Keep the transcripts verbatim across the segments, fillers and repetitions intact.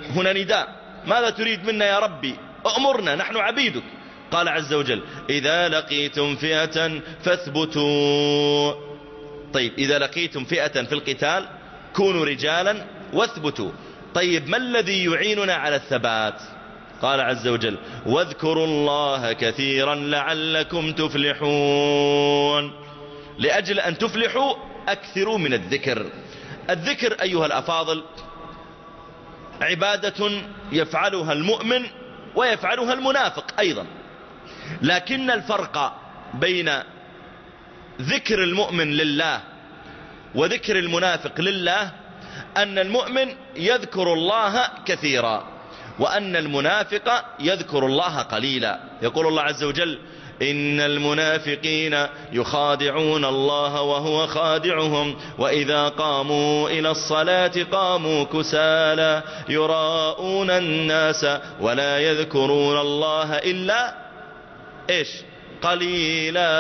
هنا نداء، ماذا تريد منا يا ربي؟ أأمرنا، نحن عبيدك. قال عز وجل إذا لقيتم فئة فاثبتوا. طيب إذا لقيتم فئة في القتال كونوا رجالا واثبتوا. طيب ما الذي يعيننا على الثبات؟ قال عز وجل واذكروا الله كثيرا لعلكم تفلحون. لأجل أن تفلحوا أكثروا من الذكر. الذكر أيها الأفاضل عبادة يفعلها المؤمن ويفعلها المنافق أيضا، لكن الفرق بين ذكر المؤمن لله وذكر المنافق لله أن المؤمن يذكر الله كثيرا وأن المنافق يذكر الله قليلا. يقول الله عز وجل إن المنافقين يخادعون الله وهو خادعهم وإذا قاموا إلى الصلاة قاموا كسالى يراءون الناس ولا يذكرون الله إلا إيش قليلا.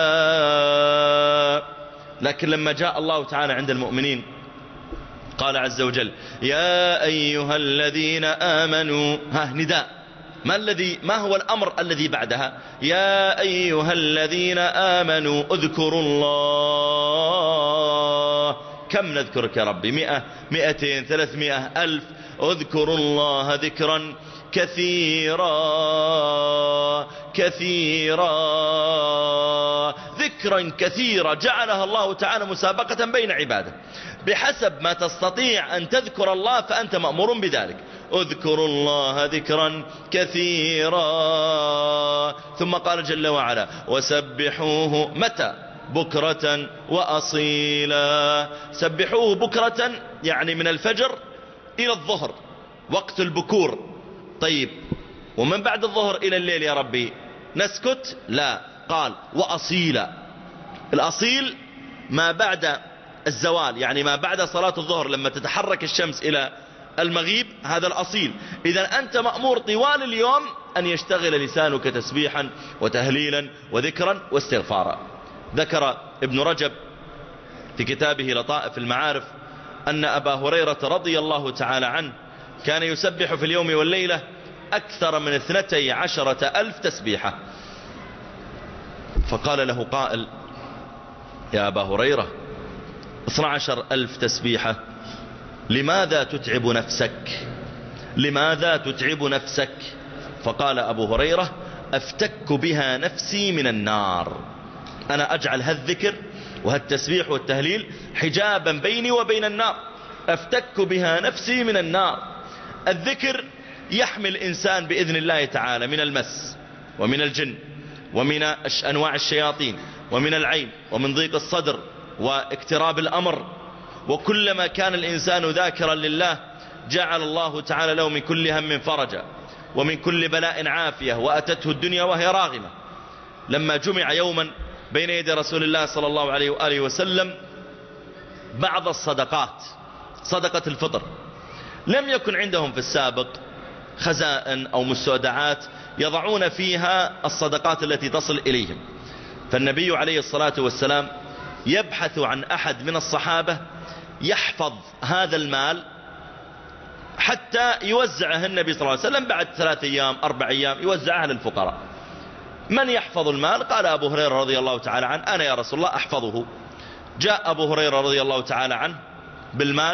لكن لما جاء الله تعالى عند المؤمنين قال عز وجل يا أيها الذين آمنوا. ها نداء، ما الذي ما هو الأمر الذي بعدها؟ يا أيها الذين آمنوا اذكروا الله. كم نذكرك يا ربي؟ مئة، مئتين، ثلاثمائة، ألف. اذكروا الله ذكرا كثيرا كثيرا ذكرا كثيرا. جعلها الله تعالى مسابقة بين عباده، بحسب ما تستطيع أن تذكر الله فأنت مأمور بذلك. اذكروا الله ذكرا كثيرا. ثم قال جل وعلا وسبحوه متى؟ بكرة وأصيلا. سبحوه بكرة يعني من الفجر إلى الظهر، وقت البكور. طيب ومن بعد الظهر إلى الليل يا ربي نسكت؟ لا، قال وأصيلا. الأصيل ما بعد الزوال، يعني ما بعد صلاة الظهر لما تتحرك الشمس إلى المغيب، هذا الأصيل. إذا أنت مأمور طوال اليوم أن يشتغل لسانك تسبيحا وتهليلا وذكرا واستغفارا. ذكر ابن رجب في كتابه لطائف المعارف أن أبا هريرة رضي الله تعالى عنه كان يسبح في اليوم والليلة أكثر من اثنتي عشرة ألف تسبيحة. فقال له قائل يا أبا هريرة اثنى عشر ألف تسبيحة لماذا تتعب نفسك؟ لماذا تتعب نفسك؟ فقال أبو هريرة أفتك بها نفسي من النار. أنا أجعل هالذكر وهالتسبيح والتهليل حجابا بيني وبين النار، أفتك بها نفسي من النار. الذكر يحمي الإنسان بإذن الله تعالى من المس ومن الجن ومن أنواع الشياطين ومن العين ومن ضيق الصدر واقتراب الأمر. وكلما كان الإنسان ذاكرا لله جعل الله تعالى له من كل هم فرجا ومن كل بلاء عافية وأتته الدنيا وهي راغمة. لما جمع يوما بين يدي رسول الله صلى الله عليه وآله وسلم بعض الصدقات، صدقة الفطر، لم يكن عندهم في السابق خزائن أو مستودعات يضعون فيها الصدقات التي تصل إليهم. فالنبي عليه الصلاة والسلام يبحث عن أحد من الصحابة يحفظ هذا المال حتى يوزعه النبي صلى الله عليه وسلم بعد ثلاث أيام أربع أيام يوزعها للفقراء. من يحفظ المال؟ قال أبو هريرة رضي الله تعالى عنه أنا يا رسول الله أحفظه. جاء أبو هريرة رضي الله تعالى عنه بالمال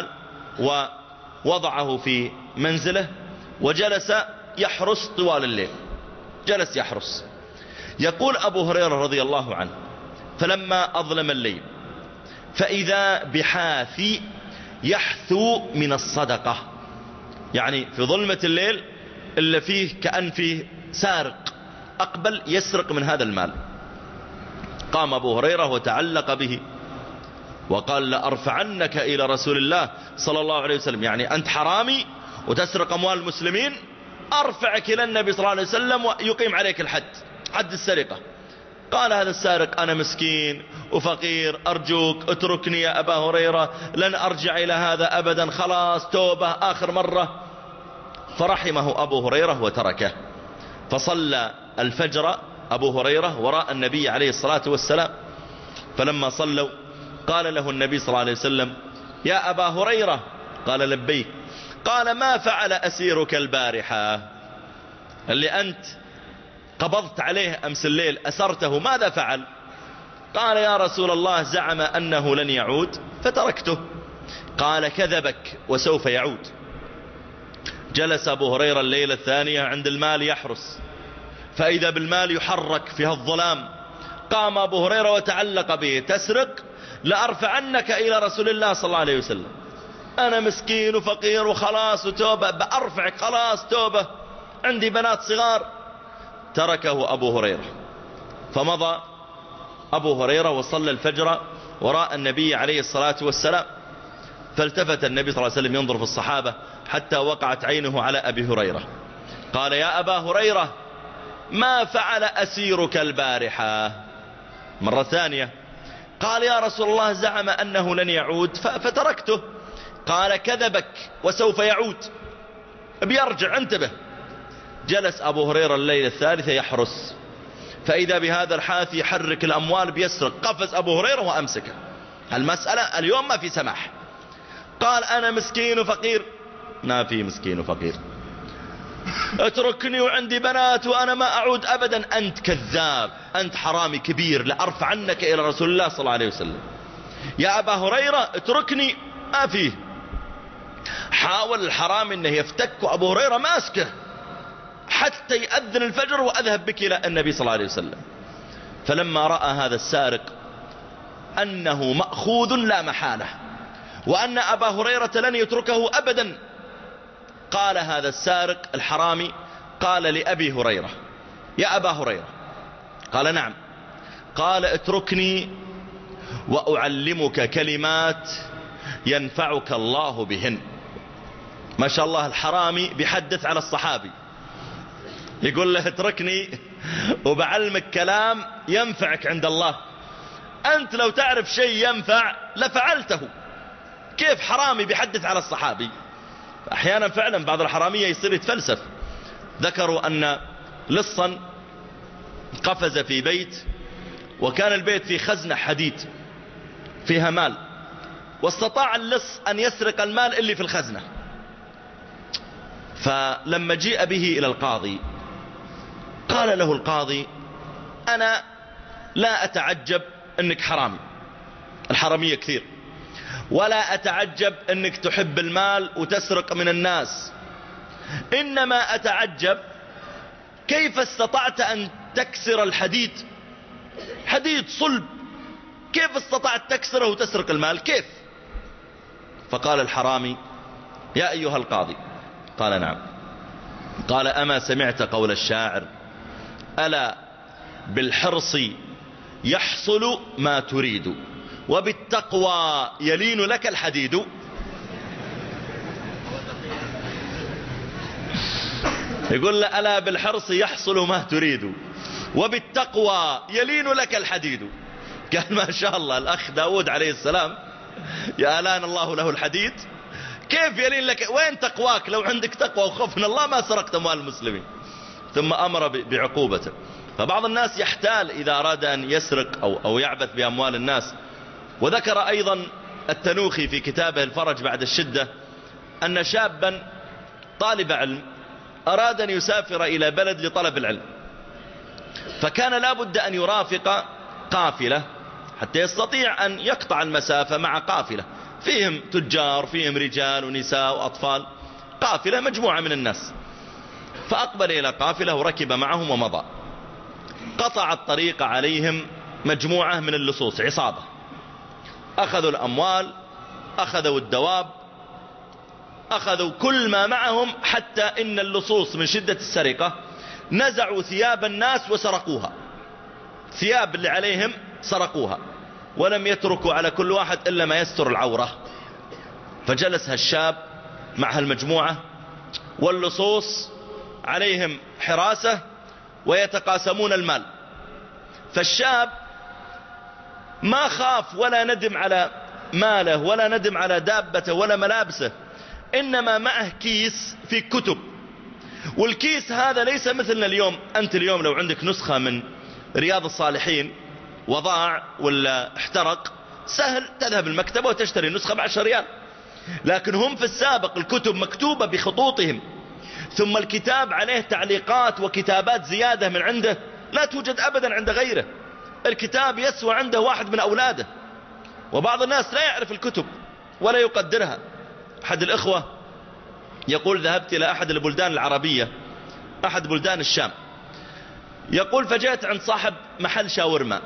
ووضعه في منزله وجلس يحرس طوال الليل، جلس يحرس. يقول أبو هريرة رضي الله عنه فلما أظلم الليل فإذا بحاثي يحثو من الصدقة، يعني في ظلمة الليل اللي فيه كأن فيه سارق أقبل يسرق من هذا المال. قام أبو هريرة وتعلق به وقال لأرفعنك إلى رسول الله صلى الله عليه وسلم، يعني أنت حرامي وتسرق أموال المسلمين، أرفعك إلى النبي صلى الله عليه وسلم ويقيم عليك الحد، حد السرقة. قال هذا السارق أنا مسكين وفقير، أرجوك اتركني يا أبا هريرة، لن أرجع إلى هذا أبدا، خلاص توبة آخر مرة. فرحمه أبو هريرة وتركه. فصلى الفجر أبو هريرة وراء النبي عليه الصلاة والسلام. فلما صلوا قال له النبي صلى الله عليه وسلم يا أبا هريرة، قال لبيك. قال ما فعل أسيرك البارحة؟ اللي أنت قبضت عليه أمس الليل أسرته ماذا فعل؟ قال يا رسول الله زعم أنه لن يعود فتركته. قال كذبك وسوف يعود. جلس أبو هريرة الليلة الثانية عند المال يحرس، فإذا بالمال يحرك في الظلام. قام أبو هريرة وتعلق به: تسرق لأرفعنك إلى رسول الله صلى الله عليه وسلم. أنا مسكين وفقير وخلاص وتوبة، بأرفعك خلاص توبة، عندي بنات صغار. تركه أبو هريرة فمضى أبو هريرة وصلى الفجر وراء النبي عليه الصلاة والسلام. فالتفت النبي صلى الله عليه وسلم ينظر في الصحابة حتى وقعت عينه على أبي هريرة. قال يا أبا هريرة ما فعل أسيرك البارحة؟ مرة ثانية قال يا رسول الله زعم أنه لن يعود فتركته. قال كذبك وسوف يعود، بيرجع، انتبه. جلس أبو هريرة الليلة الثالثة يحرس، فإذا بهذا الحاثي يحرك الأموال بيسرق. قفز أبو هريرة وأمسكه. المسألة اليوم ما في سماح. قال أنا مسكين وفقير. ما في مسكين وفقير، اتركني وعندي بنات وأنا ما أعود أبدا. أنت كذاب، أنت حرامي كبير، لأرفعنك إلى رسول الله صلى الله عليه وسلم. يا أبا هريرة اتركني، ما فيه. حاول الحرام أنه يفتك أبو هريرة ماسكه حتى يأذن الفجر وأذهب بك إلى النبي صلى الله عليه وسلم. فلما رأى هذا السارق أنه مأخوذ لا محالة وأن أبا هريرة لن يتركه أبدا، قال هذا السارق الحرامي قال لأبي هريرة يا أبا هريرة. قال نعم. قال اتركني وأعلمك كلمات ينفعك الله بهن. ما شاء الله الحرامي بيحدث على الصحابي، يقول له اتركني وبعلمك كلام ينفعك عند الله. أنت لو تعرف شيء ينفع لفعلته. كيف حرامي بيحدث على الصحابي؟ أحيانا فعلا بعض الحرامية يصير يتفلسف. ذكروا أن لصا قفز في بيت، وكان البيت فيه خزنة حديد فيها مال، واستطاع اللص أن يسرق المال اللي في الخزنة. فلما جيء به إلى القاضي قال له القاضي أنا لا أتعجب أنك حرامي، الحرامية كثير، ولا أتعجب أنك تحب المال وتسرق من الناس، إنما أتعجب كيف استطعت أن تكسر الحديد، حديد صلب، كيف استطعت تكسره وتسرق المال؟ كيف؟ فقال الحرامي يا أيها القاضي. قال نعم. قال أما سمعت قول الشاعر ألا بالحرص يحصل ما تريد وبالتقوى يلين لك الحديد؟ يقول له ألا بالحرص يحصل ما تريد وبالتقوى يلين لك الحديد. قال ما شاء الله الأخ داود عليه السلام يا ألان الله له الحديد، كيف يلين لك؟ وين تقواك؟ لو عندك تقوى وخوف من الله ما سرقت أموال المسلمين. ثم أمر بعقوبته. فبعض الناس يحتال إذا أراد أن يسرق أو, أو يعبث بأموال الناس. وذكر أيضا التنوخي في كتابه الفرج بعد الشدة أن شابا طالب علم أراد أن يسافر إلى بلد لطلب العلم، فكان لابد أن يرافق قافلة حتى يستطيع أن يقطع المسافة مع قافلة فيهم تجار، فيهم رجال ونساء وأطفال، قافلة مجموعة من الناس. فأقبل إلى قافلة وركب معهم ومضى. قطع الطريق عليهم مجموعة من اللصوص، عصابة، أخذوا الأموال، أخذوا الدواب، أخذوا كل ما معهم، حتى إن اللصوص من شدة السرقة نزعوا ثياب الناس وسرقوها، ثياب اللي عليهم سرقوها، ولم يتركوا على كل واحد إلا ما يستر العورة. فجلس هالشاب مع هالمجموعة واللصوص عليهم حراسة ويتقاسمون المال. فالشاب ما خاف ولا ندم على ماله ولا ندم على دابته ولا ملابسه، إنما معه كيس في كتب، والكيس هذا ليس مثلنا اليوم. أنت اليوم لو عندك نسخة من رياض الصالحين وضاع ولا احترق، سهل تذهب المكتبة وتشتري نسخة بعشر ريال. لكن هم في السابق الكتب مكتوبة بخطوطهم، ثم الكتاب عليه تعليقات وكتابات زيادة من عنده لا توجد أبدا عند غيره. الكتاب يسوى عنده واحد من أولاده، وبعض الناس لا يعرف الكتب ولا يقدرها. أحد الإخوة يقول ذهبت إلى أحد البلدان العربية، أحد بلدان الشام، يقول فجأت عند صاحب محل شاورما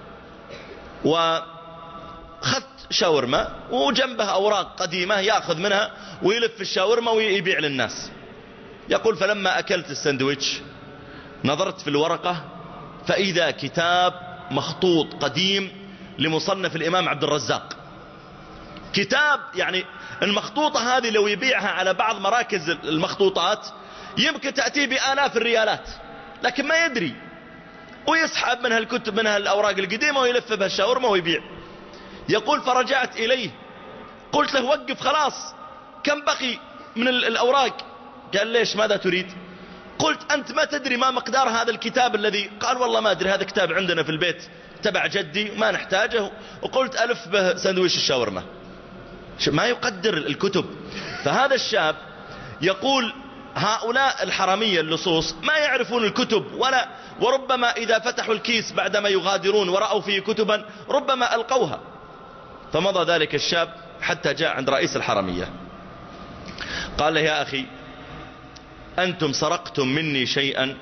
وخذت شاورما وجنبه أوراق قديمة يأخذ منها ويلف الشاورما ويبيع للناس. يقول فلما أكلت السندويتش نظرت في الورقة فإذا كتاب مخطوط قديم لمصنف الإمام عبد الرزاق، كتاب يعني المخطوطة هذه لو يبيعها على بعض مراكز المخطوطات يمكن تأتي بآلاف الريالات، لكن ما يدري ويسحب منها الكتب منها الأوراق القديمة ويلف بها الشاورما ويبيع. يقول فرجعت إليه قلت له وقف خلاص، كم بقي من الأوراق؟ قال ليش ماذا تريد؟ قلت أنت ما تدري ما مقدار هذا الكتاب الذي؟ قال والله ما أدري، هذا كتاب عندنا في البيت تبع جدي ما نحتاجه، وقلت ألف به سندويش الشاورما. ما يقدر الكتب. فهذا الشاب يقول هؤلاء الحرامية اللصوص ما يعرفون الكتب، ولا وربما إذا فتحوا الكيس بعدما يغادرون ورأوا فيه كتبا ربما ألقوها. فمضى ذلك الشاب حتى جاء عند رئيس الحرامية قال له يا أخي أنتم سرقتم مني شيئا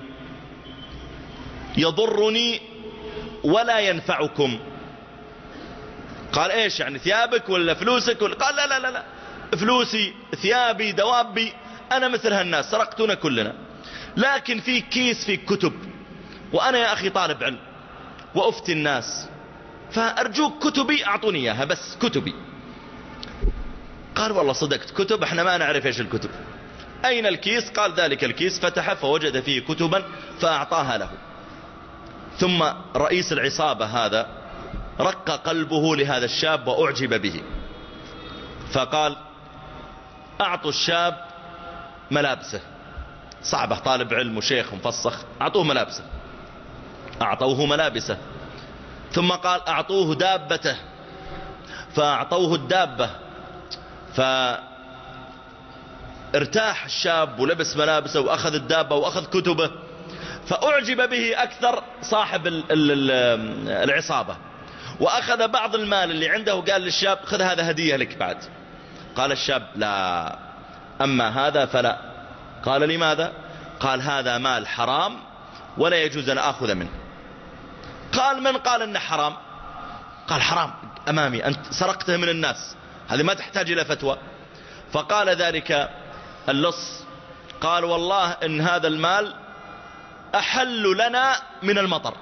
يضرني ولا ينفعكم. قال ايش يعني، ثيابك ولا فلوسك ولا؟ قال لا لا لا لا، فلوسي ثيابي دوابي انا مثل هالناس سرقتونا كلنا، لكن في كيس في كتب، وانا يا اخي طالب علم وافتي الناس، فارجوك كتبي اعطوني اياها بس كتبي. قال والله صدقت كتب احنا ما نعرف ايش الكتب. اين الكيس؟ قال ذلك الكيس، فتح فوجد فيه كتبا فاعطاها له. ثم رئيس العصابة هذا رق قلبه لهذا الشاب واعجب به، فقال اعطوا الشاب ملابسه، صعبه طالب علم وشيخ مفصخ، اعطوه ملابسه. اعطوه ملابسه ثم قال اعطوه دابته، فاعطوه الدابة، فارتاح الشاب ولبس ملابسه واخذ الدابة واخذ كتبه، فاعجب به اكثر صاحب العصابة، واخذ بعض المال اللي عنده وقال للشاب خذ هذا هدية لك بعد. قال الشاب لا، اما هذا فلا. قال لماذا؟ قال هذا مال حرام ولا يجوز ان اخذ منه. قال من قال انه حرام؟ قال حرام امامي، انت سرقته من الناس، هذه ما تحتاج الى فتوى. فقال ذلك اللص قال والله ان هذا المال احل لنا من المطر.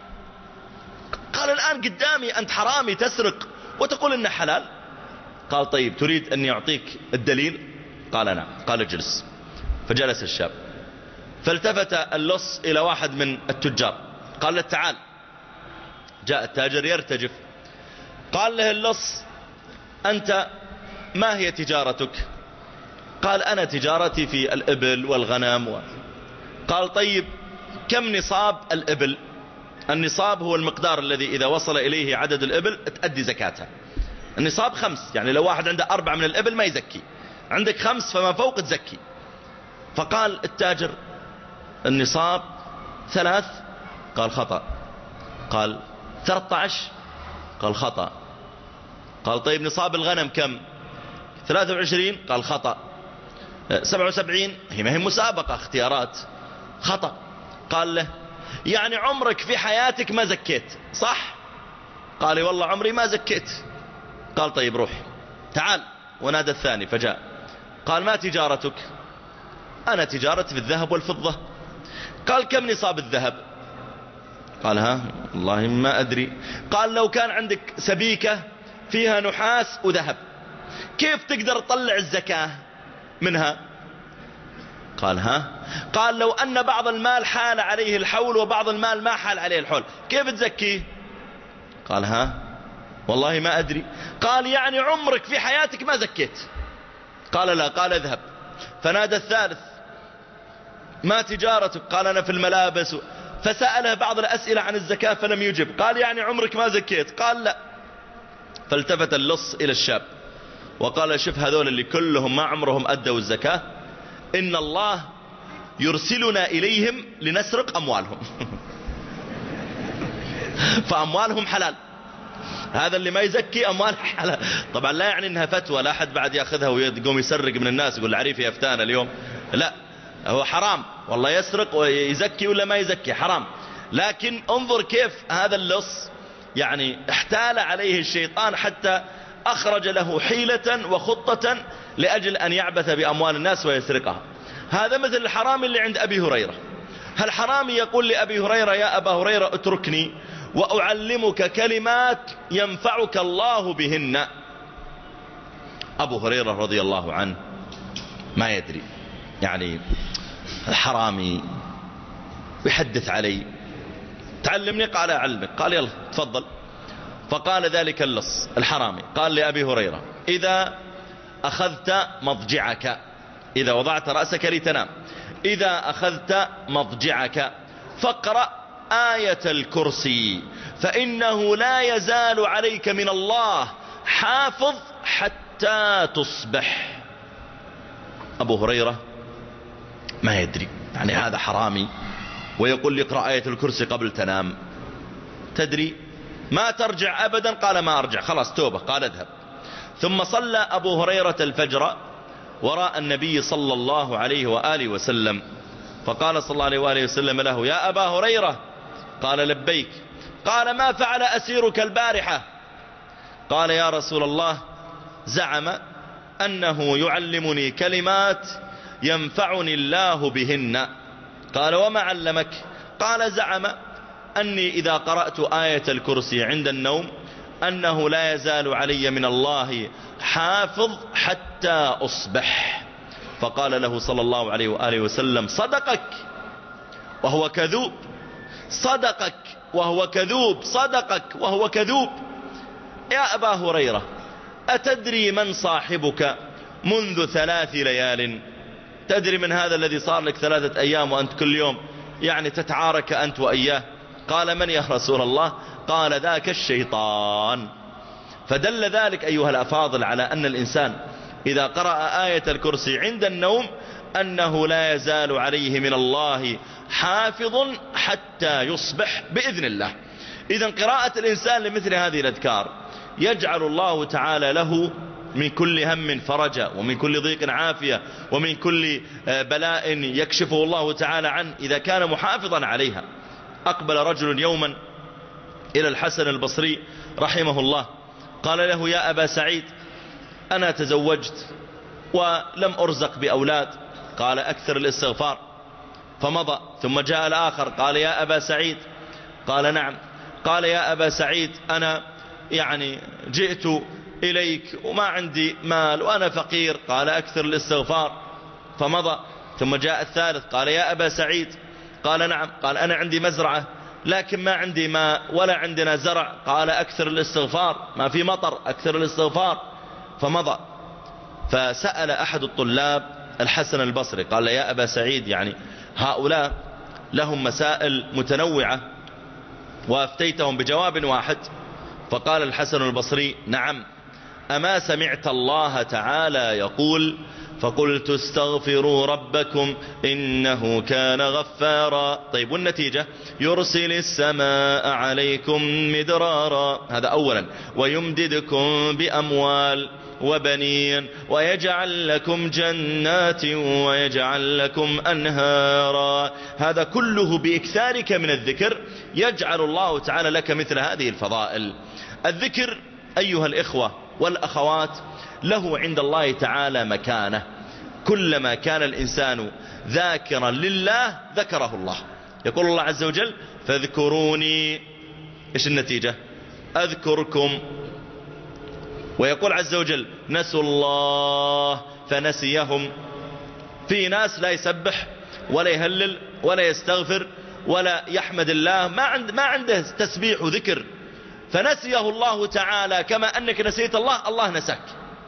قال الان قدامي انت حرامي تسرق وتقول انه حلال. قال طيب تريد اني اعطيك الدليل؟ قال نعم. قال اجلس. فجلس الشاب، فالتفت اللص الى واحد من التجار قال له تعال. جاء التاجر يرتجف، قال له اللص انت ما هي تجارتك؟ قال انا تجارتي في الابل والغنم و... قال طيب كم نصاب الابل؟ النصاب هو المقدار الذي اذا وصل اليه عدد الابل تؤدي زكاتها. النصاب خمس، يعني لو واحد عنده اربع من الابل ما يزكي، عندك خمس فما فوق تزكي. فقال التاجر النصاب ثلاث. قال خطأ. قال ثلاثة عشر. قال خطأ. قال طيب نصاب الغنم كم؟ ثلاثة وعشرين. قال خطأ. سبعة وسبعين. هي ما هي مسابقة اختيارات. خطأ. قال له يعني عمرك في حياتك ما زكيت صح؟ قال لي والله عمري ما زكيت. قال طيب روح تعال. ونادى الثاني فجاء. قال ما تجارتك؟ أنا تجارتي في الذهب والفضة. قال كم نصاب الذهب؟ قال ها والله ما أدري. قال لو كان عندك سبيكة فيها نحاس وذهب كيف تقدر تطلع الزكاة منها؟ قال ها. قال لو أن بعض المال حال عليه الحول وبعض المال ما حال عليه الحول كيف تزكيه؟ قال ها والله ما أدري. قال يعني عمرك في حياتك ما زكيت؟ قال لا. قال اذهب. فنادى الثالث ما تجارتك؟ قال أنا في الملابس. فسأله بعض الأسئلة عن الزكاة فلم يجب. قال يعني عمرك ما زكيت؟ قال لا. فالتفت اللص إلى الشاب وقال شوف هذول اللي كلهم ما عمرهم أدوا الزكاة إن الله يرسلنا إليهم لنسرق أموالهم. فأموالهم حلال، هذا اللي ما يزكي أموال حلال. طبعا لا يعني إنها فتوى، لا أحد بعد يأخذها ويقوم يسرق من الناس يقول العريفي يفتانا اليوم، لا، هو حرام والله يسرق ويزكي ولا ما يزكي حرام. لكن انظر كيف هذا اللص يعني احتال عليه الشيطان حتى أخرج له حيلة وخطة لأجل أن يعبث بأموال الناس ويسرقها. هذا مثل الحرامي اللي عند أبي هريرة. هالحرامي يقول لأبي هريرة يا أبا هريرة اتركني وأعلمك كلمات ينفعك الله بهن. أبو هريرة رضي الله عنه ما يدري يعني الحرامي يحدث علي، تعلمني؟ قال أعلمك. قال يلا تفضل. فقال ذلك اللص الحرامي قال لأبي هريرة إذا أخذت مضجعك، إذا وضعت رأسك لتنام، إذا أخذت مضجعك فاقرأ آية الكرسي فإنه لا يزال عليك من الله حافظ حتى تصبح. أبو هريرة ما يدري يعني هذا حرامي ويقول لي اقرأ آية الكرسي قبل تنام، تدري ما ترجع أبدا؟ قال ما أرجع، خلاص توبة. قال اذهب. ثم صلى أبو هريرة الفجر وراء النبي صلى الله عليه وآله وسلم، فقال صلى الله عليه وآله وسلم له يا أبا هريرة، قال لبيك. قال ما فعل أسيرك البارحة؟ قال يا رسول الله زعم أنه يعلمني كلمات ينفعني الله بهن. قال وما علمك؟ قال زعم أني إذا قرأت آية الكرسي عند النوم أنه لا يزال علي من الله حافظ حتى أصبح. فقال له صلى الله عليه وآله وسلم صدقك وهو كذوب، صدقك وهو كذوب، صدقك وهو كذوب. يا أبا هريرة أتدري من صاحبك منذ ثلاث ليال؟ تدري من هذا الذي صار لك ثلاثة أيام وأنت كل يوم يعني تتعارك أنت وإياه؟ قال من يا رسول الله؟ قال ذاك الشيطان. فدل ذلك أيها الأفاضل على أن الإنسان إذا قرأ آية الكرسي عند النوم أنه لا يزال عليه من الله حافظ حتى يصبح بإذن الله. إذن قراءة الإنسان لمثل هذه الأذكار يجعل الله تعالى له من كل هم فرجا، ومن كل ضيق عافية، ومن كل بلاء يكشفه الله تعالى عنه إذا كان محافظا عليها. أقبل رجل يوما إلى الحسن البصري رحمه الله قال له يا أبا سعيد أنا تزوجت ولم أرزق بأولاد. قال أكثر الاستغفار. فمضى. ثم جاء الآخر قال يا أبا سعيد، قال نعم. قال يا أبا سعيد أنا يعني جئت إليك وما عندي مال وأنا فقير. قال أكثر الاستغفار. فمضى. ثم جاء الثالث قال يا أبا سعيد، قال نعم. قال أنا عندي مزرعة لكن ما عندي ماء ولا عندنا زرع. قال أكثر الاستغفار، ما في مطر، أكثر الاستغفار. فمضى. فسأل أحد الطلاب الحسن البصري قال يا أبا سعيد يعني هؤلاء لهم مسائل متنوعة وأفتيتهم بجواب واحد. فقال الحسن البصري نعم، أما سمعت الله تعالى يقول فقلت استغفروا ربكم إنه كان غفارا. طيب والنتيجة يرسل السماء عليكم مدرارا، هذا أولا، ويمددكم بأموال وبنين ويجعل لكم جنات ويجعل لكم أنهارا. هذا كله بإكثارك من الذكر يجعل الله تعالى لك مثل هذه الفضائل. الذكر أيها الإخوة والأخوات له عند الله تعالى مكانة. كلما كان الإنسان ذاكرا لله ذكره الله. يقول الله عز وجل فاذكروني، إيش النتيجة؟ أذكركم. ويقول عز وجل نسوا الله فنسيهم. في ناس لا يسبح ولا يهلل ولا يستغفر ولا يحمد الله، ما عند ما عنده تسبيح وذكر، فنسيه الله تعالى. كما أنك نسيت الله الله نساك.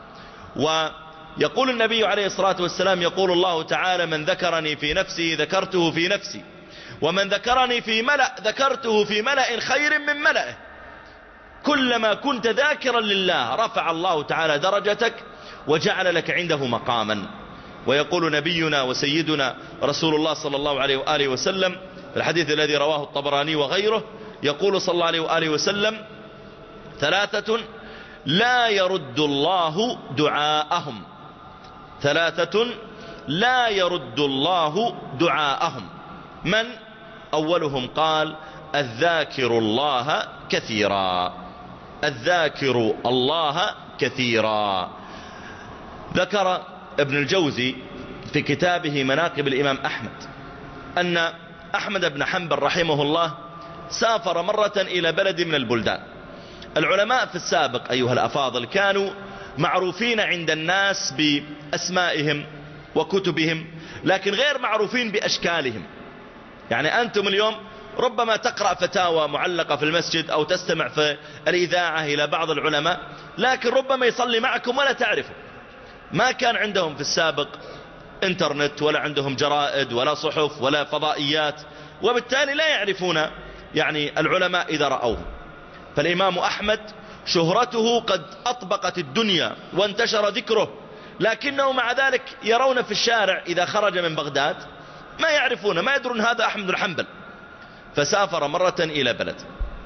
ويقول النبي عليه الصلاة والسلام يقول الله تعالى من ذكرني في نفسي ذكرته في نفسي، ومن ذكرني في ملأ ذكرته في ملأ خير من ملأه. كلما كنت ذاكرا لله رفع الله تعالى درجتك وجعل لك عنده مقاما. ويقول نبينا وسيدنا رسول الله صلى الله عليه وآله وسلم الحديث الذي رواه الطبراني وغيره، يقول صلى الله عليه وآله وسلم: ثلاثة لا يرد الله دعاءهم، ثلاثة لا يرد الله دعاءهم. من؟ أولهم قال: الذاكر الله كثيرا، الذاكر الله كثيرا. ذكر ابن الجوزي في كتابه مناقب الإمام أحمد أن أحمد بن حنبل رحمه الله سافر مرة إلى بلد من البلدان. العلماء في السابق أيها الأفاضل كانوا معروفين عند الناس بأسمائهم وكتبهم، لكن غير معروفين بأشكالهم. يعني أنتم اليوم ربما تقرأ فتاوى معلقة في المسجد أو تستمع في الإذاعة إلى بعض العلماء، لكن ربما يصلي معكم ولا تعرفه. ما كان عندهم في السابق انترنت، ولا عندهم جرائد، ولا صحف، ولا فضائيات، وبالتالي لا يعرفون يعني العلماء إذا رأوه. فالإمام أحمد شهرته قد أطبقت الدنيا وانتشر ذكره، لكنه مع ذلك يرون في الشارع إذا خرج من بغداد ما يعرفون، ما يدرون هذا أحمد بن حنبل. فسافر مرة إلى بلد،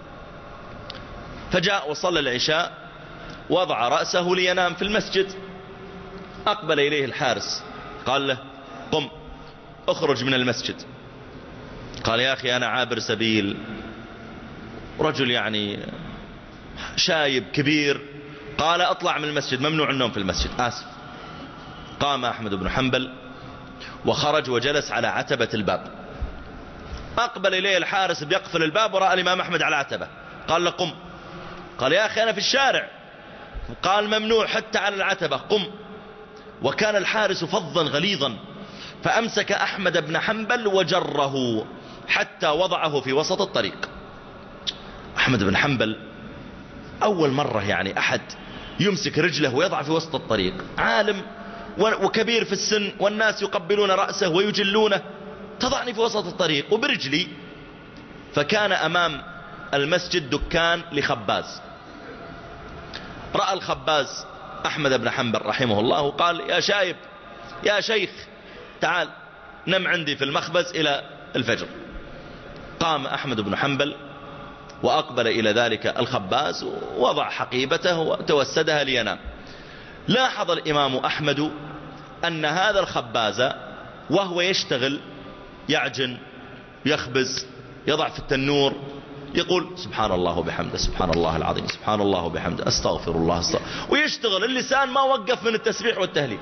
فجاء وصلى العشاء، وضع رأسه لينام في المسجد. أقبل إليه الحارس قال له: قم اخرج من المسجد. قال: يا أخي أنا عابر سبيل، رجل يعني شايب كبير. قال: اطلع من المسجد، ممنوع النوم في المسجد، آسف. قام أحمد بن حنبل وخرج وجلس على عتبة الباب. أقبل إليه الحارس بيقفل الباب ورأى الإمام أحمد على عتبة. قال له: قم. قال: يا أخي أنا في الشارع. قال: ممنوع حتى على العتبة، قم. وكان الحارس فظا غليظا، فأمسك أحمد بن حنبل وجره حتى وضعه في وسط الطريق. أحمد بن حنبل أول مرة يعني أحد يمسك رجله ويضع في وسط الطريق، عالم وكبير في السن والناس يقبلون رأسه ويجلونه، تضعني في وسط الطريق وبرجلي. فكان أمام المسجد دكان لخباز. رأى الخباز أحمد بن حنبل رحمه الله وقال: يا شايب، يا شيخ، تعال نم عندي في المخبز إلى الفجر. قام أحمد بن حنبل وأقبل إلى ذلك الخباز ووضع حقيبته وتوسدها لينام. لاحظ الإمام أحمد أن هذا الخباز وهو يشتغل يعجن، يخبز، يضع في التنور، يقول: سبحان الله وبحمده، سبحان الله العظيم، سبحان الله وبحمده، أستغفر الله، أستغفر. ويشتغل اللسان ما وقف من التسبيح والتهليل.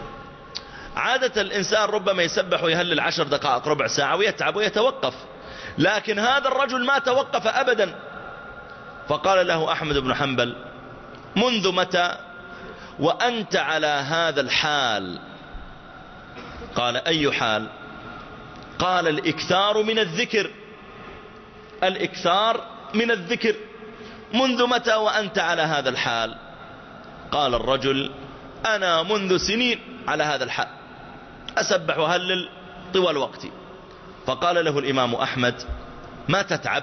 عادة الإنسان ربما يسبح ويهلل عشر دقائق، ربع ساعة، ويتعب ويتوقف، لكن هذا الرجل ما توقف أبدا. فقال له أحمد بن حنبل: منذ متى وأنت على هذا الحال؟ قال: أي حال؟ قال: الإكثار من الذكر، الإكثار من الذكر. منذ متى وأنت على هذا الحال؟ قال الرجل: أنا منذ سنين على هذا الحال، أسبح وهلل طوال وقتي. فقال له الإمام أحمد: ما تتعب؟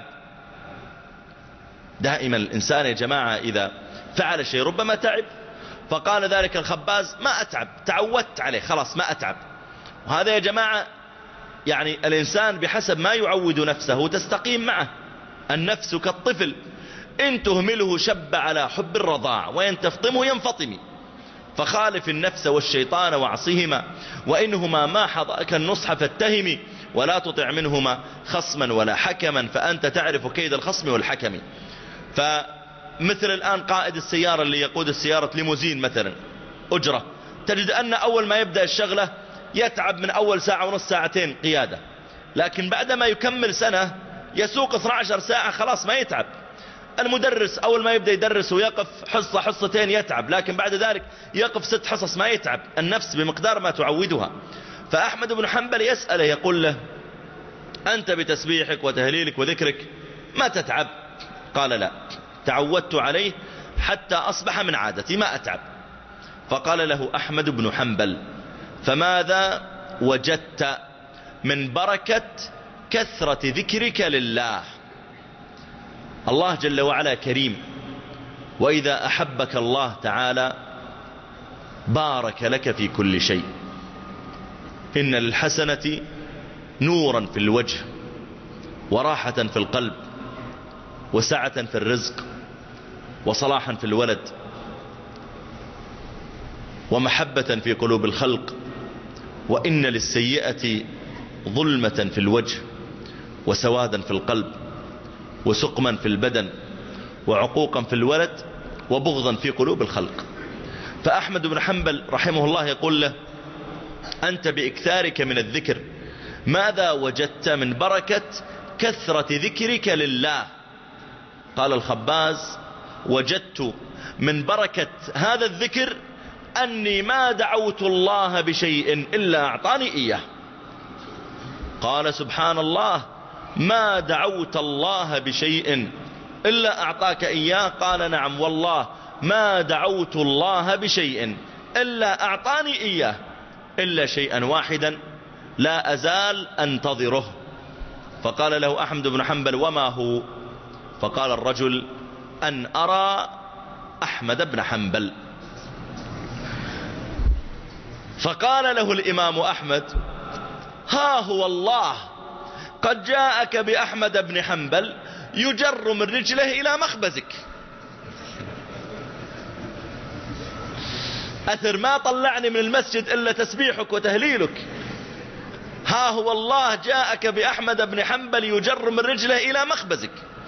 دائما الإنسان يا جماعة إذا فعل شيء ربما تعب. فقال ذلك الخباز: ما أتعب، تعودت عليه، خلاص ما أتعب. وهذا يا جماعة يعني الإنسان بحسب ما يعود نفسه تستقيم معه. النفس كالطفل، إن تهمله شب على حب الرضاع، وإن تفطمه ينفطم. فخالف النفس والشيطان وعصهما، وإنهما ما حظأك النصح فاتهم، ولا تطع منهما خصما ولا حكما، فأنت تعرف كيد الخصم والحكم. فمثل الآن قائد السيارة اللي يقود السيارة ليموزين مثلا أجرة، تجد أن أول ما يبدأ الشغلة يتعب من أول ساعة ونص، ساعتين قيادة، لكن بعدما يكمل سنة يسوق اثنتي عشرة ساعة خلاص ما يتعب. المدرس أول ما يبدأ يدرس ويقف حصة حصتين يتعب، لكن بعد ذلك يقف ست حصص ما يتعب. النفس بمقدار ما تعودها. فأحمد بن حنبل يسأله يقول له: أنت بتسبيحك وتهليلك وذكرك ما تتعب؟ قال: لا، تعودت عليه حتى أصبح من عادتي ما أتعب. فقال له أحمد بن حنبل: فماذا وجدت من بركة كثرة ذكرك لله؟ الله جل وعلا كريم، وإذا أحبك الله تعالى بارك لك في كل شيء. إن للحسنة نورا في الوجه وراحة في القلب وسعة في الرزق وصلاحا في الولد ومحبة في قلوب الخلق. وإن للسيئة ظلمة في الوجه وسوادا في القلب وسقما في البدن وعقوقا في الولد وبغضا في قلوب الخلق. فأحمد بن حنبل رحمه الله يقول له: أنت بإكثارك من الذكر ماذا وجدت من بركة كثرة ذكرك لله؟ قال الخباز: وجدت من بركة هذا الذكر أني ما دعوت الله بشيء إلا أعطاني إياه. قال: سبحان الله، ما دعوت الله بشيء إلا أعطاك إياه؟ قال: نعم والله ما دعوت الله بشيء إلا أعطاني إياه إلا شيئا واحدا لا أزال أنتظره. فقال له أحمد بن حنبل: وما هو؟ فقال الرجل: أن أرى أحمد بن حنبل. فقال له الإمام أحمد: ها هو الله قد جاءك بأحمد بن حنبل يجر من رجله إلى مخبزك. أثر ما طلعني من المسجد إلا تسبيحك وتهليلك. ها هو الله جاءك بأحمد بن حنبل يجر من رجله إلى مخبزك.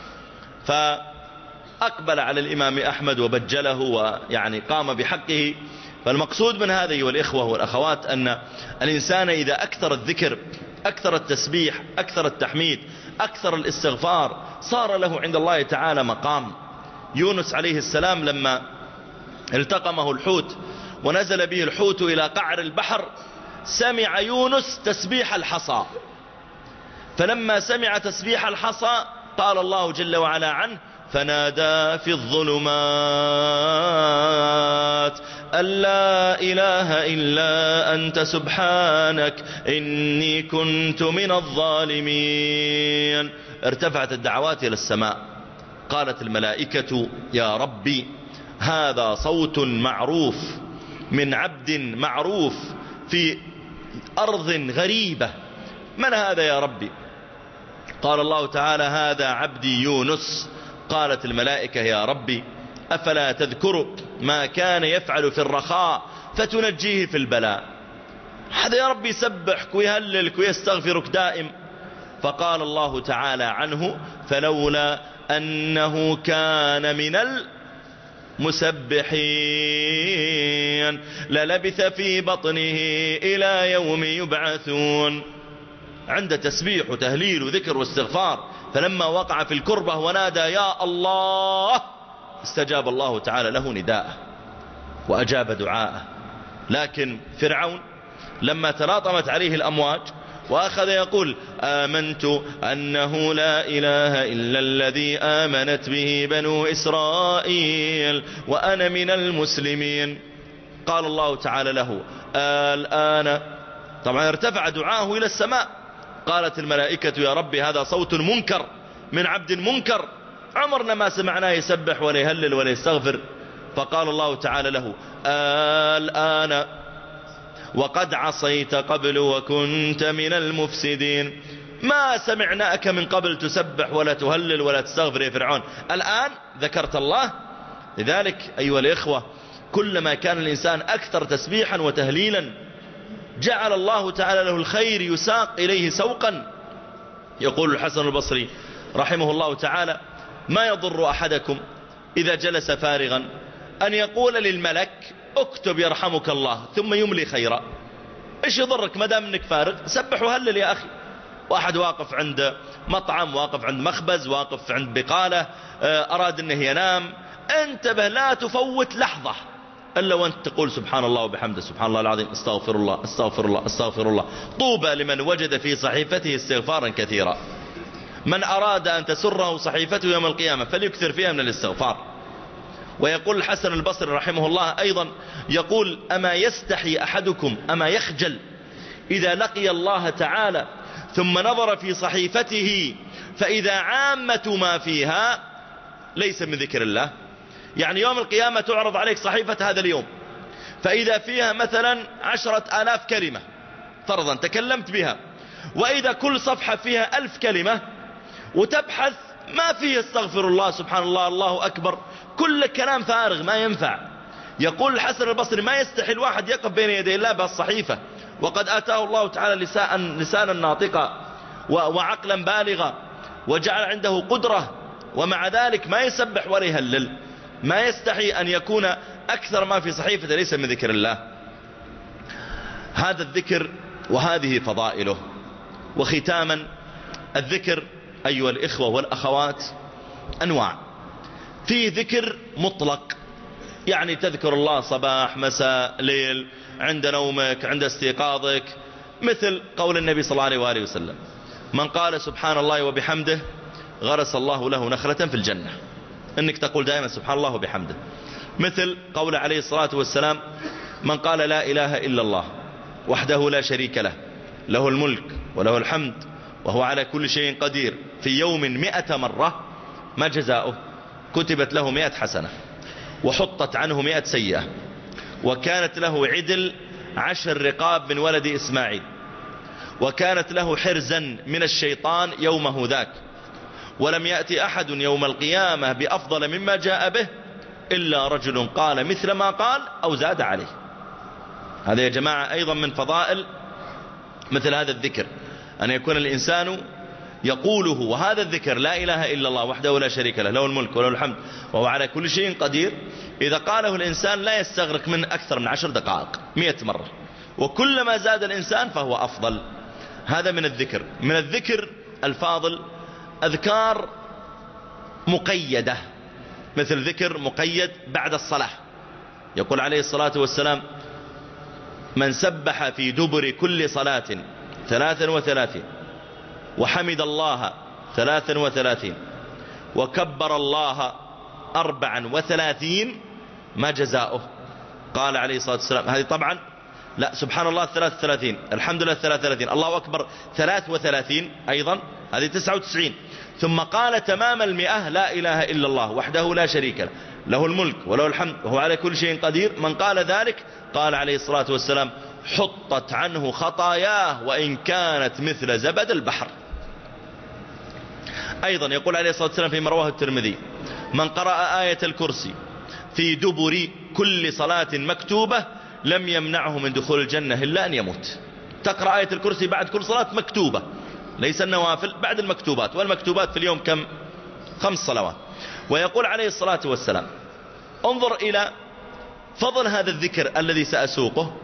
فأقبل على الإمام أحمد وبجله ويعني قام بحقه. فالمقصود من هذه والإخوة والأخوات أن الإنسان إذا أكثر الذكر، أكثر التسبيح، أكثر التحميد، أكثر الاستغفار، صار له عند الله تعالى مقام. يونس عليه السلام لما التقمه الحوت ونزل به الحوت إلى قعر البحر سمع يونس تسبيح الحصى. فلما سمع تسبيح الحصى قال الله جل وعلا عنه: فنادى في الظلمات أن لا إله إلا أنت سبحانك إني كنت من الظالمين. ارتفعت الدعوات إلى السماء. قالت الملائكة: يا ربي هذا صوت معروف من عبد معروف في أرض غريبة، من هذا يا ربي؟ قال الله تعالى: هذا عبدي يونس. قالت الملائكة: يا ربي أفلا تذكر ما كان يفعل في الرخاء فتنجيه في البلاء؟ هذا يا ربي يسبحك ويهللك ويستغفرك دائم. فقال الله تعالى عنه: فلولا أنه كان من المسبحين للبث في بطنه إلى يوم يبعثون. عند تسبيح وتهليل وذكر واستغفار، فلما وقع في الكربة ونادى يا الله استجاب الله تعالى له نداءه وأجاب دعاءه. لكن فرعون لما تلاطمت عليه الأمواج وأخذ يقول: آمنت أنه لا إله إلا الذي آمنت به بنو إسرائيل وأنا من المسلمين، قال الله تعالى له: الآن. طبعا ارتفع دعاه إلى السماء. قالت الملائكة: يا ربي هذا صوت منكر من عبد منكر، عمرنا ما سمعناه يسبح ولا يهلل ولا يستغفر. فقال الله تعالى له: الآن وقد عصيت قبل وكنت من المفسدين، ما سمعناك من قبل تسبح ولا تهلل ولا تستغفر يا فرعون، الآن ذكرت الله. لذلك أيها الإخوة كلما كان الإنسان أكثر تسبيحا وتهليلا جعل الله تعالى له الخير يساق إليه سوقا. يقول الحسن البصري رحمه الله تعالى: ما يضر أحدكم إذا جلس فارغا أن يقول للملك اكتب يرحمك الله ثم يملي خيرا. ايش يضرك ما دام انك فارغ؟ سبح وهلل يا أخي. واحد واقف عند مطعم، واقف عند مخبز، واقف عند بقالة، أراد أنه ينام، انتبه لا تفوت لحظة إلا وأنت تقول سبحان الله وبحمده، سبحان الله العظيم، استغفر الله استغفر الله استغفر الله. طوبى لمن وجد في صحيفته استغفارا كثيرا. من أراد أن تسره صحيفته يوم القيامة فليكثر فيها من الاستغفار. ويقول الحسن البصري رحمه الله أيضا، يقول: أما يستحي أحدكم، أما يخجل إذا لقي الله تعالى ثم نظر في صحيفته فإذا عامة ما فيها ليس من ذكر الله؟ يعني يوم القيامة تعرض عليك صحيفة هذا اليوم، فإذا فيها مثلا عشرة آلاف كلمة فرضا تكلمت بها، وإذا كل صفحة فيها ألف كلمة وتبحث ما فيه استغفر الله سبحان الله الله أكبر، كل كلام فارغ ما ينفع. يقول الحسن البصري ما يستحي الواحد يقف بين يدي الله بالصحيفة وقد آتاه الله تعالى لسانا لسانا ناطقا وعقلا بالغا وجعل عنده قدرة، ومع ذلك ما يسبح ولا يهلل، ما يستحي أن يكون أكثر ما في صحيفة ليس من ذكر الله. هذا الذكر وهذه فضائله. وختاما الذكر أيها الإخوة والأخوات أنواع. في ذكر مطلق، يعني تذكر الله صباح مساء ليل عند نومك عند استيقاظك، مثل قول النبي صلى الله عليه وآله وسلم: من قال سبحان الله وبحمده غرس الله له نخلة في الجنة. انك تقول دائما سبحان الله وبحمده. مثل قول عليه الصلاة والسلام: من قال لا إله إلا الله وحده لا شريك له له الملك وله الحمد وهو على كل شيء قدير في يوم مئة مرة ما جزاؤه؟ كتبت له مئة حسنة وحطت عنه مئة سيئة، وكانت له عدل عشر رقاب من ولد إسماعيل، وكانت له حرزا من الشيطان يومه ذاك، ولم يأتي أحد يوم القيامة بأفضل مما جاء به إلا رجل قال مثل ما قال أو زاد عليه. هذا يا جماعة أيضا من فضائل مثل هذا الذكر، أن يكون الإنسان يقوله. وهذا الذكر لا إله إلا الله وحده لا شريك له له الملك وله الحمد وهو على كل شيء قدير، إذا قاله الإنسان لا يستغرق من أكثر من عشر دقائق مئة مرة، وكلما زاد الإنسان فهو أفضل. هذا من الذكر. من الذكر الفاضل أذكار مقيدة، مثل ذكر مقيد بعد الصلاة. يقول عليه الصلاة والسلام: من سبح في دبر كل صلاة ثلاثا وثلاثين وحمد الله ثلاثا وثلاثين وكبر الله أربعا وثلاثين ما جزاؤه؟ قال عليه الصلاة والسلام، هذه طبعا لا، سبحان الله ثلاث وثلاثين، الحمد لله ثلاث وثلاثين، الله أكبر ثلاث وثلاثين أيضا، هذه تسعة وتسعين. ثم قال تمام المئة: لا إله إلا الله وحده لا شريك له له الملك وله الحمد وهو على كل شيء قدير. من قال ذلك قال عليه الصلاة والسلام: حطت عنه خطاياه وإن كانت مثل زبد البحر. أيضا يقول عليه الصلاة والسلام فيما رواه الترمذي: من قرأ آية الكرسي في دبر كل صلاة مكتوبة لم يمنعه من دخول الجنة إلا أن يموت. تقرأ آية الكرسي بعد كل صلاة مكتوبة، ليس النوافل، بعد المكتوبات، والمكتوبات في اليوم كم؟ خمس صلوات. ويقول عليه الصلاة والسلام: انظر إلى فضل هذا الذكر الذي سأسوقه،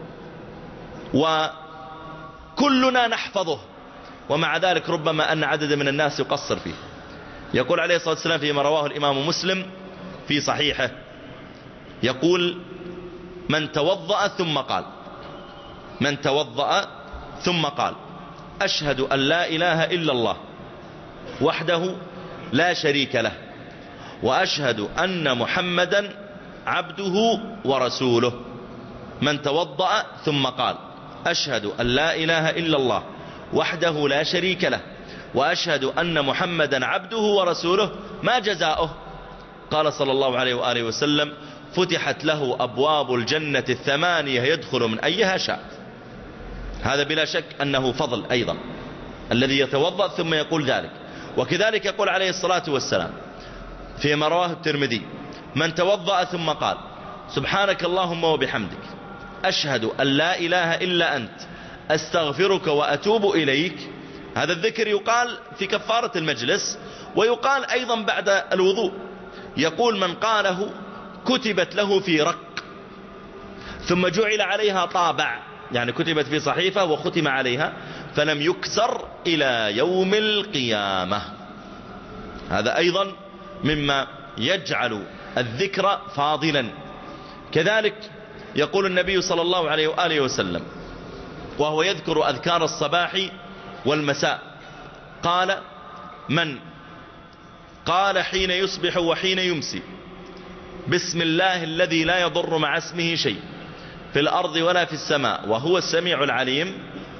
وكلنا نحفظه، ومع ذلك ربما أن عدد من الناس يقصر فيه. يقول عليه الصلاة والسلام فيما رواه الإمام مسلم في صحيحه، يقول: من توضأ ثم قال من توضأ ثم قال أشهد أن لا إله إلا الله وحده لا شريك له وأشهد أن محمدا عبده ورسوله. من توضأ ثم قال أشهد أن لا إله إلا الله وحده لا شريك له وأشهد أن محمدا عبده ورسوله ما جزاؤه؟ قال صلى الله عليه وآله وسلم: فتحت له أبواب الجنة الثمانية يدخل من أيها شاء. هذا بلا شك أنه فضل أيضا، الذي يتوضأ ثم يقول ذلك. وكذلك يقول عليه الصلاة والسلام فيما رواه الترمذي: من توضأ ثم قال سبحانك اللهم وبحمدك أشهد أن لا إله إلا أنت أستغفرك وأتوب إليك. هذا الذكر يقال في كفارة المجلس، ويقال أيضا بعد الوضوء. يقول: من قاله كتبت له في رق ثم جعل عليها طابع، يعني كتبت في صحيفة وختم عليها فلم يكسر إلى يوم القيامة. هذا أيضا مما يجعل الذكر فاضلا. كذلك يقول النبي صلى الله عليه وآله وسلم وهو يذكر أذكار الصباح والمساء، قال: من قال حين يصبح وحين يمسي بسم الله الذي لا يضر مع اسمه شيء في الأرض ولا في السماء وهو السميع العليم،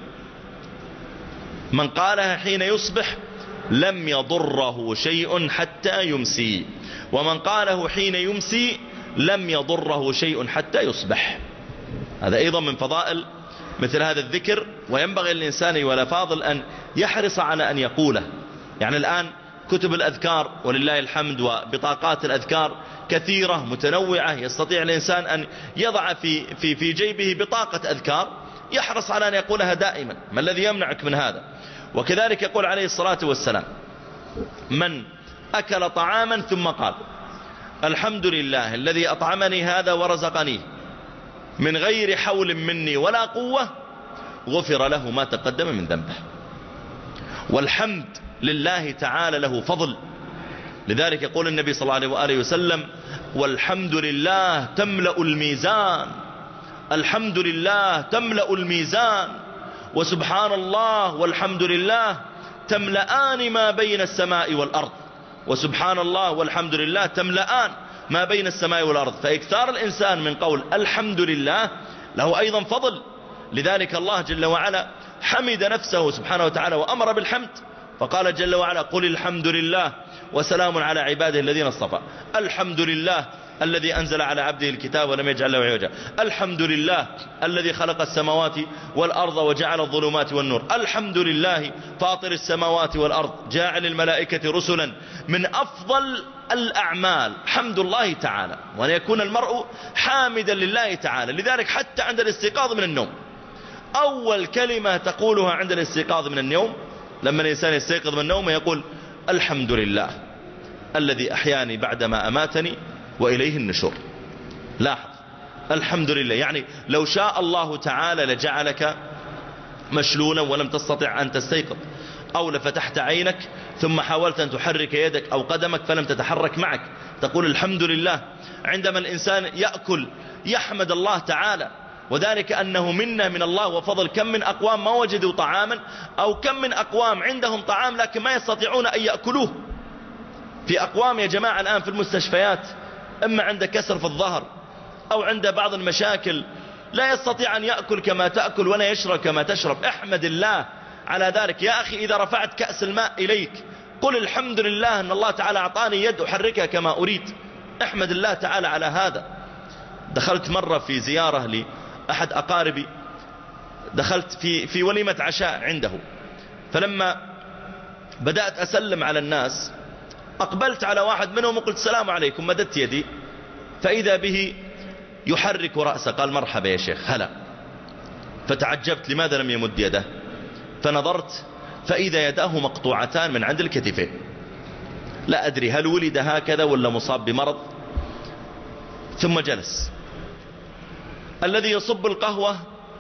من قالها حين يصبح لم يضره شيء حتى يمسي، ومن قاله حين يمسي لم يضره شيء حتى يصبح. هذا أيضا من فضائل مثل هذا الذكر، وينبغي للإنسان ولا فاضل أن يحرص على أن يقوله. يعني الآن كتب الأذكار ولله الحمد وبطاقات الأذكار كثيرة متنوعة، يستطيع الإنسان أن يضع في, في, في جيبه بطاقة أذكار يحرص على أن يقولها دائما. ما الذي يمنعك من هذا؟ وكذلك يقول عليه الصلاة والسلام: من أكل طعاما ثم قال الحمد لله الذي أطعمني هذا ورزقني من غير حول مني ولا قوة غفر له ما تقدم من ذنبه. والحمد لله تعالى له فضل، لذلك يقول النبي صلى الله عليه وآله وسلم: والحمد لله تملأ الميزان، الحمد لله تملأ الميزان، وسبحان الله والحمد لله تملأان ما بين السماء والأرض، وسبحان الله والحمد لله تملأان ما بين السماء والأرض. فإكثار الإنسان من قول الحمد لله له أيضا فضل. لذلك الله جل وعلا حمد نفسه سبحانه وتعالى وأمر بالحمد، فقال جل وعلا: قل الحمد لله وسلام على عباده الذين اصطفى. الحمد لله الذي أنزل على عبده الكتاب ولم يجعل له عوجا. الحمد لله الذي خلق السماوات والأرض وجعل الظلمات والنور. الحمد لله فاطر السماوات والأرض جاعل الملائكة رسلا. من أفضل الأعمال حمد الله تعالى، وأن يكون المرء حامدا لله تعالى. لذلك حتى عند الاستيقاظ من النوم أول كلمة تقولها عند الاستيقاظ من النوم، لما الإنسان يستيقظ من النوم يقول: الحمد لله الذي أحياني بعدما أماتني وإليه النشور. لاحظ، الحمد لله، يعني لو شاء الله تعالى لجعلك مشلولا ولم تستطع أن تستيقظ، أو لفتحت عينك ثم حاولت أن تحرك يدك أو قدمك فلم تتحرك معك، تقول الحمد لله. عندما الإنسان يأكل يحمد الله تعالى، وذلك أنه منا من الله وفضل. كم من أقوام ما وجدوا طعاما، أو كم من أقوام عندهم طعام لكن ما يستطيعون أن يأكلوه. في أقوام يا جماعة الآن في المستشفيات إما عنده كسر في الظهر أو عنده بعض المشاكل لا يستطيع أن يأكل كما تأكل ولا يشرب كما تشرب. احمد الله على ذلك. يا أخي إذا رفعت كأس الماء إليك قل الحمد لله أن الله تعالى أعطاني يد أحركها كما أريد. احمد الله تعالى على هذا. دخلت مرة في زيارة لأحد أقاربي، دخلت في, في وليمة عشاء عنده، فلما بدأت أسلم على الناس أقبلت على واحد منهم وقلت السلام عليكم، مددت يدي فإذا به يحرك رأسه، قال مرحبا يا شيخ هلا. فتعجبت لماذا لم يمد يده، فنظرت فإذا يداه مقطوعتان من عند الكتفين. لا أدري هل ولد هكذا ولا مصاب بمرض. ثم جلس. الذي يصب القهوة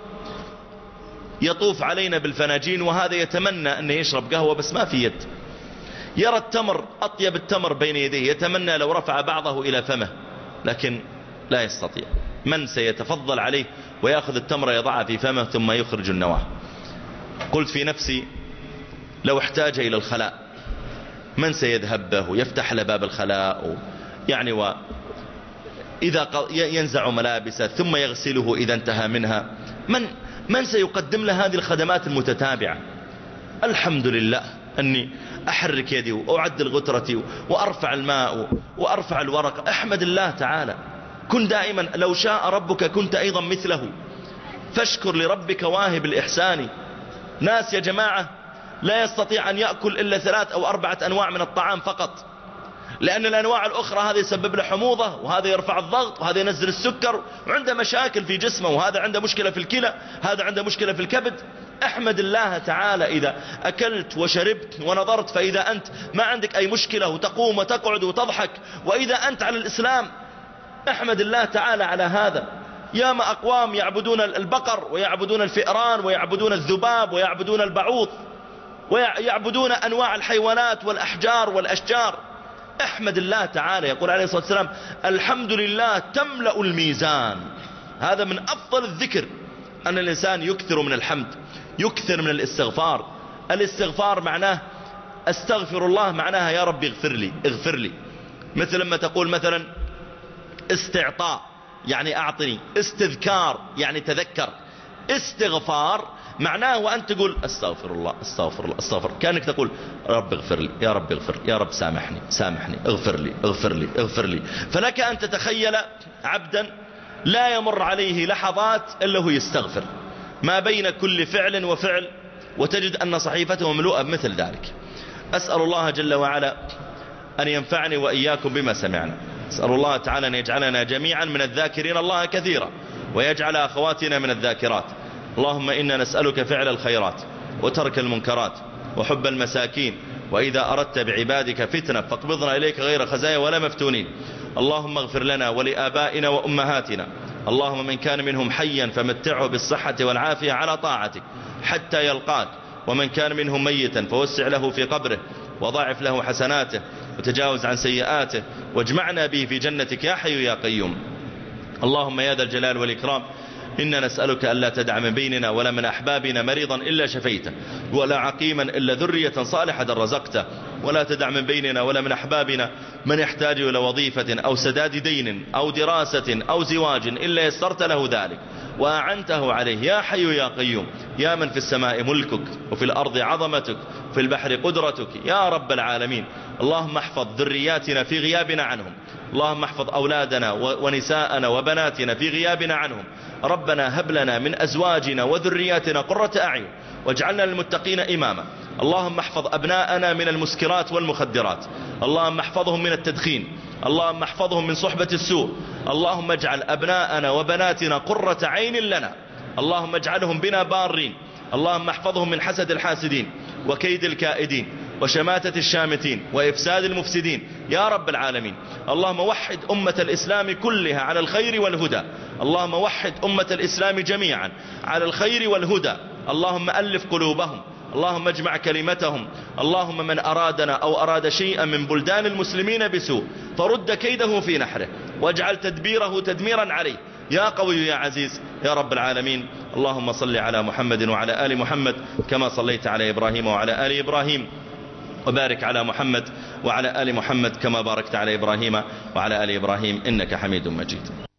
يطوف علينا بالفناجين، وهذا يتمنى أن يشرب قهوة بس ما في يد. يرى التمر أطيب التمر بين يديه، يتمنى لو رفع بعضه إلى فمه لكن لا يستطيع. من سيتفضل عليه ويأخذ التمر يضعها في فمه ثم يخرج النواة؟ قلت في نفسي لو احتاج إلى الخلاء من سيذهب به يفتح له باب الخلاء يعني، وإذا ينزع ملابسه ثم يغسله إذا انتهى منها، من من سيقدم له هذه الخدمات المتتابعة؟ الحمد لله أني أحرك يدي وأعدل غترتي وأرفع الماء وأرفع الورق. أحمد الله تعالى. كن دائما، لو شاء ربك كنت أيضا مثله، فاشكر لربك واهب الإحسان. ناس يا جماعة لا يستطيع أن يأكل إلا ثلاث أو أربعة أنواع من الطعام فقط، لأن الأنواع الأخرى هذا يسبب له حموضة، وهذا يرفع الضغط، وهذا ينزل السكر، وعنده مشاكل في جسمه، وهذا عنده مشكلة في الكلى، هذا عنده مشكلة في الكبد. احمد الله تعالى إذا أكلت وشربت ونظرت، فإذا أنت ما عندك أي مشكلة وتقوم وتقعد وتضحك، وإذا أنت على الإسلام احمد الله تعالى على هذا. ياما أقوام يعبدون البقر ويعبدون الفئران ويعبدون الذباب ويعبدون البعوض ويعبدون أنواع الحيوانات والأحجار والأشجار. احمد الله تعالى. يقول عليه الصلاة والسلام الحمد لله تملأ الميزان. هذا من أفضل الذكر، أن الإنسان يكثر من الحمد، يكثر من الاستغفار. الاستغفار معناه استغفر الله، معناها يا رب اغفر لي اغفر لي. مثل لما تقول مثلا استعطاء يعني أعطني، استذكار يعني تذكر، استغفار معناه وأنت تقول استغفر الله استغفر الله استغفر، كأنك تقول رب اغفر لي يا رب اغفر يا رب سامحني سامحني اغفر لي اغفر لي اغفر لي. فلك أن تتخيل عبدا لا يمر عليه لحظات إلا هو يستغفر ما بين كل فعل وفعل، وتجد أن صحيفته مملوءة بمثل ذلك. أسأل الله جل وعلا أن ينفعني وإياكم بما سمعنا. أسأل الله تعالى أن يجعلنا جميعا من الذاكرين الله كثيرا، ويجعل أخواتنا من الذاكرات. اللهم إنا نسألك فعل الخيرات وترك المنكرات وحب المساكين، وإذا أردت بعبادك فتنة فاقبضنا إليك غير خزايا ولا مفتونين. اللهم اغفر لنا ولآبائنا وأمهاتنا. اللهم من كان منهم حيا فمتعه بالصحة والعافية على طاعتك حتى يلقاك، ومن كان منهم ميتا فوسع له في قبره وضاعف له حسناته وتجاوز عن سيئاته، واجمعنا به في جنتك يا حي يا قيوم. اللهم يا ذا الجلال والإكرام إنا نسألك ألا تدع من بيننا ولا من أحبابنا مريضا إلا شفيته، ولا عقيما إلا ذرية صالحة رزقته، ولا تدع من بيننا ولا من أحبابنا من يحتاج إلى وظيفة أو سداد دين أو دراسة أو زواج إلا يسرت له ذلك وأعنته عليه يا حي يا قيوم. يا من في السماء ملكك وفي الأرض عظمتك وفي البحر قدرتك يا رب العالمين. اللهم احفظ ذرياتنا في غيابنا عنهم، اللهم احفظ أولادنا ونساءنا وبناتنا في غيابنا عنهم. ربنا هب لنا من أزواجنا وذرياتنا قرة أعين واجعلنا للمتقين إماما. اللهم احفظ أبناءنا من المسكرات والمخدرات، اللهم احفظهم من التدخين، اللهم احفظهم من صحبة السوء. اللهم اجعل أبناءنا وبناتنا قرة عين لنا، اللهم اجعلهم بنا بارين. اللهم احفظهم من حسد الحاسدين وكيد الكائدين وشماتة الشامتين وإفساد المفسدين يا رب العالمين. اللهم وحد أمة الإسلام كلها على الخير والهدى، اللهم وحد أمة الإسلام جميعا على الخير والهدى. اللهم ألف قلوبهم، اللهم اجمع كلمتهم. اللهم من أرادنا أو أراد شيئا من بلدان المسلمين بسوء فرد كيده في نحره واجعل تدبيره تدميرا عليه يا قوي يا عزيز يا رب العالمين. اللهم صل على محمد وعلى آل محمد كما صليت على إبراهيم وعلى آل إبراهيم، وبارك على محمد وعلى آل محمد كما باركت على إبراهيم وعلى آل إبراهيم إنك حميد مجيد.